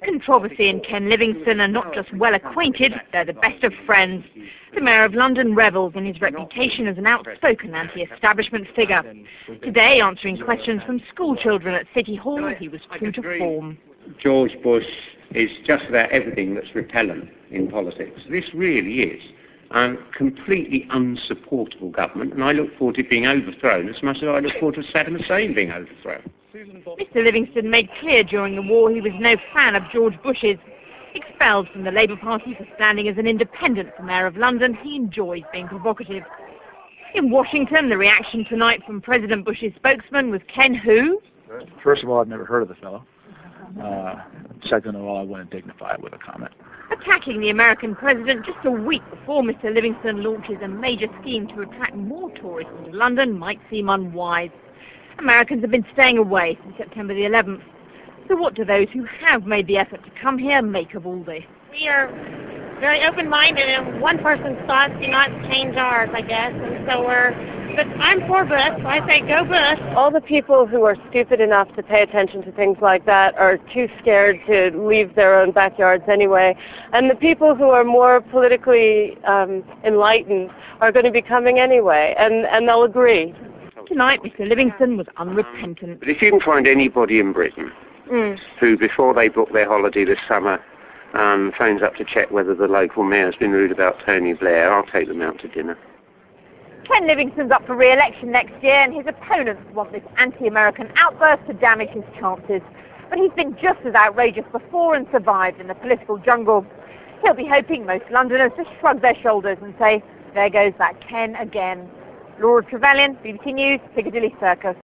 Controversy and Ken Livingstone are not just well acquainted, they're the best of friends. The Mayor of London revels in his reputation as an outspoken anti-establishment figure. Today, answering questions from school children at City Hall, he was true to form. George Bush is just about everything that's repellent in politics. This really is a completely unsupportable government, and I look forward to it being overthrown as much as I look forward to Saddam Hussein being overthrown. Mr Livingstone made clear during the war he was no fan of George Bush's. Expelled from the Labour Party for standing as an independent for Mayor of London, he enjoys being provocative. In Washington, the reaction tonight from President Bush's spokesman was Ken who? First of all, I've never heard of the fellow. Second of all, I wouldn't dignify it with a comment. Attacking the American president just a week before Mr Livingstone launches a major scheme to attract more tourists into London might seem unwise. Americans have been staying away since September the 11th. So what do those who have made the effort to come here make of all this? We are very open-minded, and one person's thoughts do not change ours, I guess. And so but I'm for Bush, so I say go Bush. All the people who are stupid enough to pay attention to things like that are too scared to leave their own backyards anyway. And the people who are more politically enlightened are going to be coming anyway, and they'll agree. Tonight, Mr Livingstone was unrepentant. But if you can find anybody in Britain who, before they book their holiday this summer, phones up to check whether the local mayor's been rude about Tony Blair, I'll take them out to dinner. Ken Livingstone's up for re-election next year, and his opponents want this anti-American outburst to damage his chances. But he's been just as outrageous before and survived in the political jungle. He'll be hoping most Londoners just shrug their shoulders and say, there goes that Ken again. Laura Trevelyan, BBC News, Piccadilly Circus.